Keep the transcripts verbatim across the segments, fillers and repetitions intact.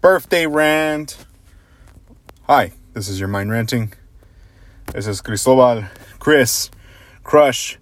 birthday rant. Hi, this is your mind ranting. This is Cristobal, Chris, Crush.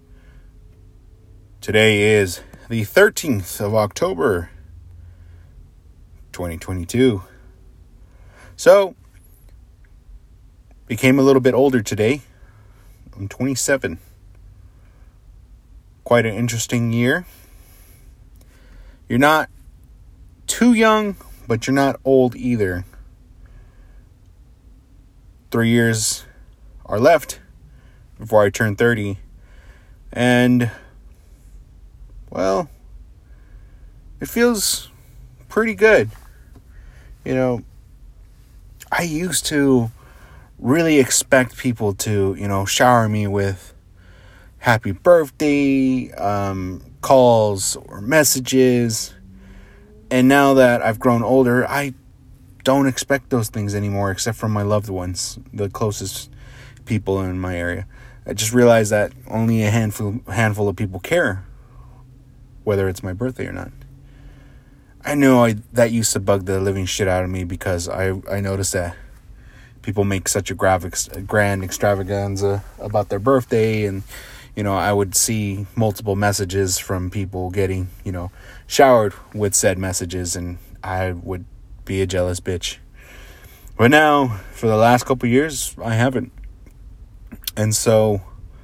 Today is the thirteenth of October, twenty twenty-two. So, became a little bit older today. I'm twenty-seven. Quite an interesting year. You're not too young, but you're not old either. Three years are left before I turn thirty. And, well, it feels pretty good. You know, I used to really expect people to, you know, shower me with happy birthday, um, calls or messages. And now that I've grown older, I don't expect those things anymore, except from my loved ones, the closest people in my area. I just realized that only a handful handful of people care whether it's my birthday or not. I know I, that used to bug the living shit out of me because I, I noticed that people make such a graphic, grand extravaganza about their birthday, and you know, I would see multiple messages from people getting, you know, showered with said messages, and I would be a jealous bitch. But now, for the last couple years, I haven't. And so,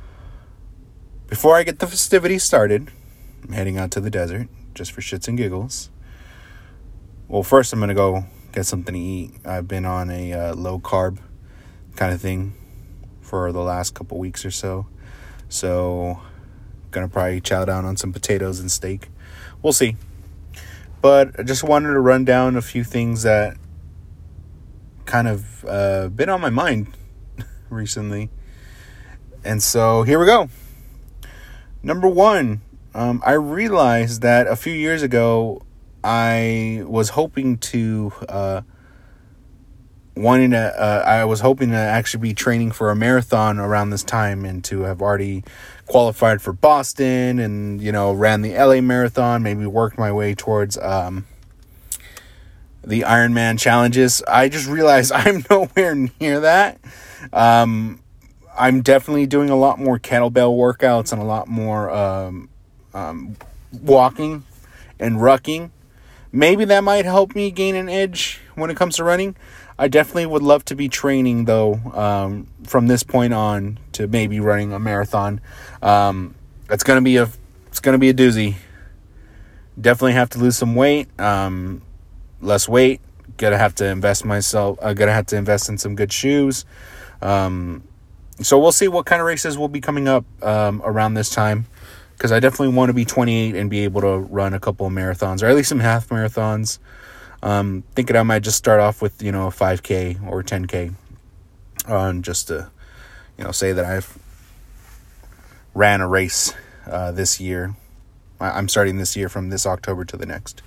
before I get the festivities started, I'm heading out to the desert, just for shits and giggles. Well, first I'm going to go get something to eat. I've been on a uh, low-carb kind of thing for the last couple weeks or so. So, gonna probably chow down on some potatoes and steak. We'll see. But I just wanted to run down a few things that kind of uh, been on my mind recently. And so, here we go. Number one, um, I realized that a few years ago, I was hoping to... Uh, Wanting to, uh, I was hoping to actually be training for a marathon around this time, and to have already qualified for Boston, and you know, ran the L A Marathon. Maybe worked my way towards um, the Ironman challenges. I just realized I'm nowhere near that. Um, I'm definitely doing a lot more kettlebell workouts and a lot more um, um, walking and rucking. Maybe that might help me gain an edge when it comes to running. I definitely would love to be training, though, um, from this point on to maybe running a marathon. Um, it's gonna be a it's gonna be a doozy. Definitely have to lose some weight, um, less weight. Gonna have to invest myself. Uh, gonna have to invest in some good shoes. Um, so we'll see what kind of races will be coming up um, around this time, because I definitely want to be twenty-eight and be able to run a couple of marathons, or at least some half marathons. Um, thinking I might just start off with, you know, a five K or ten K, on uh, just to, you know, say that I've ran a race uh, this year. I- I'm starting this year from this October to the next.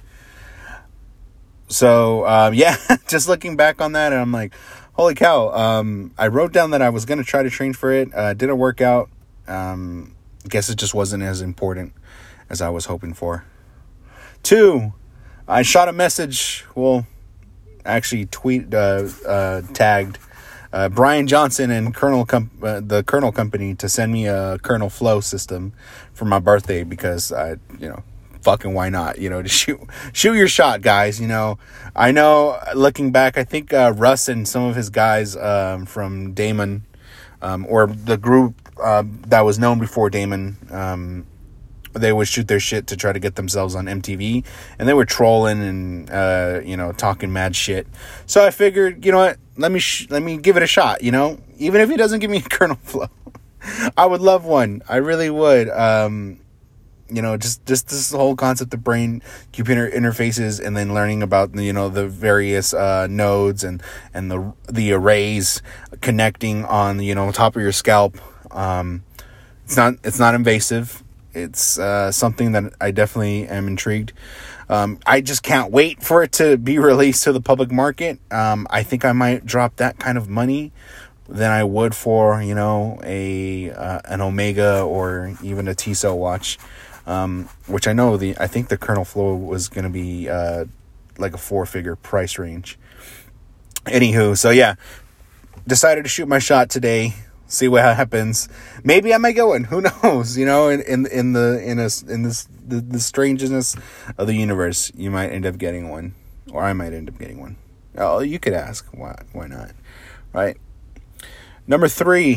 So, um, yeah, just looking back on that, and I'm like, holy cow. Um, I wrote down that I was going to try to train for it. Uh, didn't work out. Um, guess it just wasn't as important as I was hoping for. Two, I shot a message, well, actually tweet, uh, uh, tagged uh, Brian Johnson and Kernel Com- uh, the Kernel Company to send me a Kernel Flow system for my birthday, because I, you know, fucking why not? You know, to shoot shoot your shot, guys. You know, I know, looking back, I think uh, Russ and some of his guys um, from Damon, um, or the group uh, that was known before Damon, um, they would shoot their shit to try to get themselves on M T V, and they were trolling and, uh, you know, talking mad shit. So I figured, you know what, let me, sh- let me give it a shot, you know, even if he doesn't give me a Kernel Flow, I would love one. I really would. Um, you know, just, just this whole concept of brain computer interfaces, and then learning about, you know, the various, uh, nodes and, and the, the arrays connecting on, you know, top of your scalp. Um, it's not, it's not invasive. It's uh, something that I definitely am intrigued. Um, I just can't wait for it to be released to the public market. Um, I think I might drop that kind of money than I would for, you know, a uh, an Omega or even a Tissot watch. um, which I know the I think the Kernel Flow was going to be uh, like a four-figure price range. Anywho, so yeah, decided to shoot my shot today. See what happens. Maybe I might get one. Who knows? You know, in in, in the in a, in this the, the strangeness of the universe, you might end up getting one, or I might end up getting one. Oh, you could ask. Why? Why not? Right. Number three.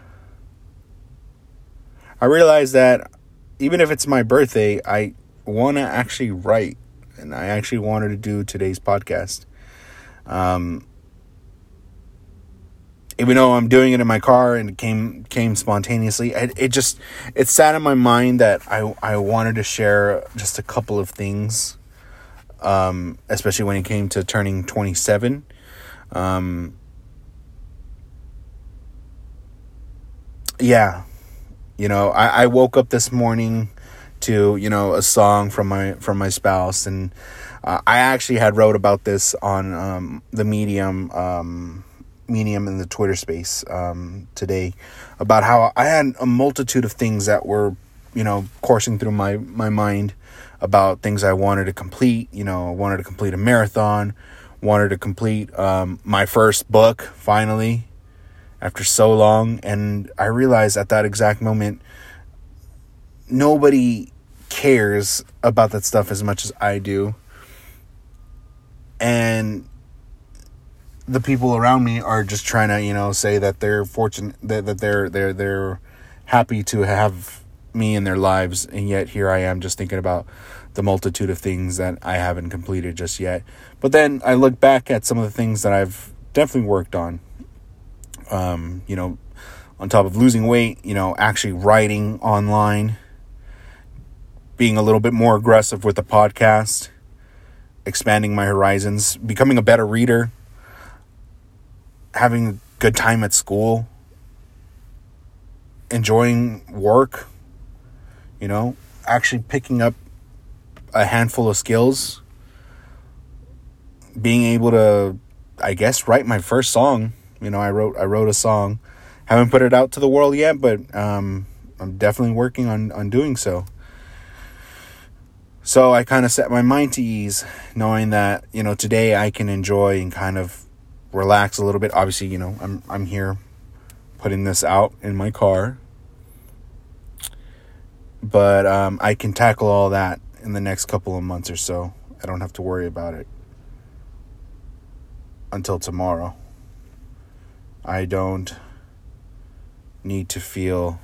I realized that even if it's my birthday, I want to actually write, and I actually wanted to do today's podcast. Um. Even though I'm doing it in my car and it came came spontaneously, it, it just it sat in my mind that I I wanted to share just a couple of things, um, especially when it came to turning twenty-seven. Um, yeah, you know, I, I woke up this morning to, you know, a song from my from my spouse, and uh, I actually had wrote about this on um, the Medium. Um, Medium in the Twitter space um, today about how I had a multitude of things that were, you know, coursing through my, my mind about things I wanted to complete. You know, I wanted to complete a marathon, wanted to complete um, my first book, finally, after so long. And I realized at that exact moment, nobody cares about that stuff as much as I do. And the people around me are just trying to, you know, say that they're fortunate, that, that they're they're they're happy to have me in their lives, and yet here I am just thinking about the multitude of things that I haven't completed just yet. But then I look back at some of the things that I've definitely worked on. Um, you know, on top of losing weight, you know, actually writing online, being a little bit more aggressive with the podcast, expanding my horizons, becoming a better reader, having a good time at school, enjoying work, you know, actually picking up a handful of skills, being able to, I guess, write my first song. You know, I wrote I wrote a song. Haven't put it out to the world yet, but um, I'm definitely working on, on doing so. So I kind of set my mind to ease, knowing that, you know, today I can enjoy and kind of relax a little bit. Obviously, you know, I'm I'm here putting this out in my car, but um, I can tackle all that in the next couple of months or so. I don't have to worry about it until tomorrow. I don't need to feel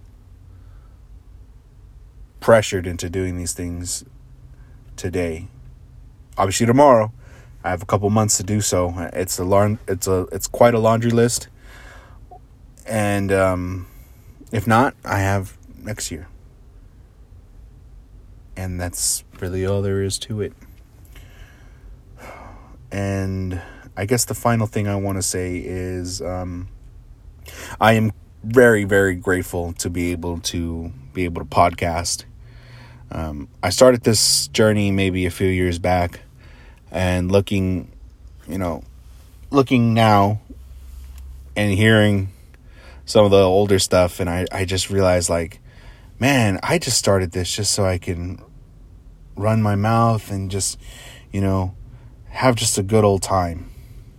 pressured into doing these things today. Obviously, tomorrow I have a couple months to do so. It's a laun- it's a it's quite a laundry list, and um, if not, I have next year, and that's really all there is to it. And I guess the final thing I want to say is um, I am very very grateful to be able to be able to podcast. Um, I started this journey maybe a few years back. And looking, you know, looking now and hearing some of the older stuff, and I, I just realized, like, man, I just started this just so I can run my mouth and just, you know, have just a good old time.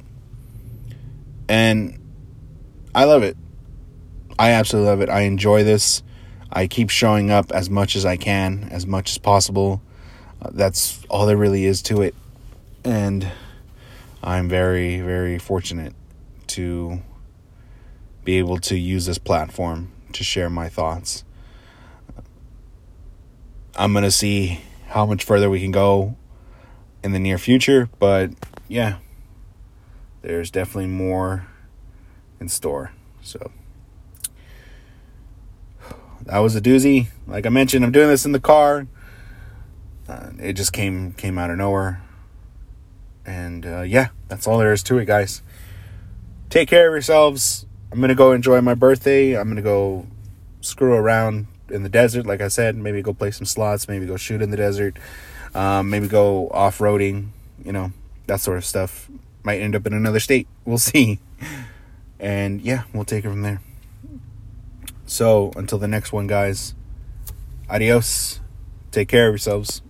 And I love it. I absolutely love it. I enjoy this. I keep showing up as much as I can, as much as possible. Uh, that's all there really is to it. And I'm very, very fortunate to be able to use this platform to share my thoughts. I'm going to see how much further we can go in the near future. But yeah, there's definitely more in store. So that was a doozy. Like I mentioned, I'm doing this in the car. Uh, it just came came out of nowhere. And uh, yeah, that's all there is to it, guys. Take care of yourselves. I'm going to go enjoy my birthday. I'm going to go screw around in the desert, like I said. Maybe go play some slots. Maybe go shoot in the desert. Um, maybe go off-roading. You know, that sort of stuff. Might end up in another state. We'll see. And yeah, we'll take it from there. So, until the next one, guys. Adios. Take care of yourselves.